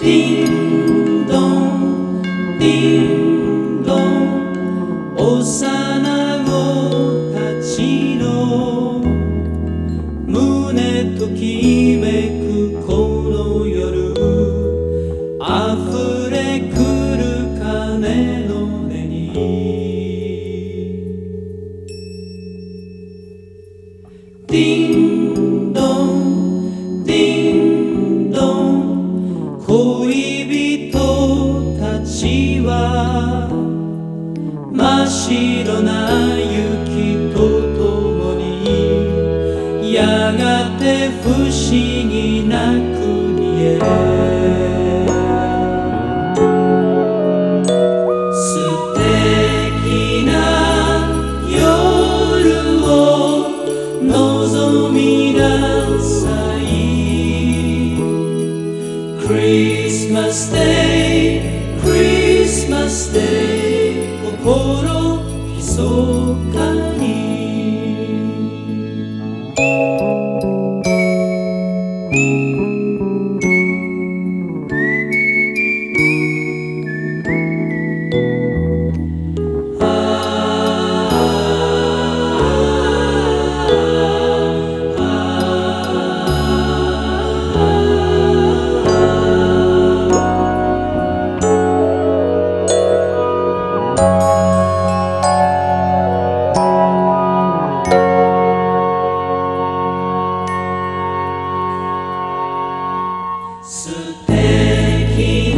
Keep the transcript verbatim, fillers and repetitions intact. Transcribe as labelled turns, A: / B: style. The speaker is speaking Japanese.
A: ディンドンディンドン、幼子たちの胸ときめくこの夜、溢れくる鐘の音にディンドンディンドン、恋人たちは真っ白な雪とともにやがて不思議な国へ。素敵な夜を望みなさい。 Christmas Day Christmas Day、 心ひそかに素敵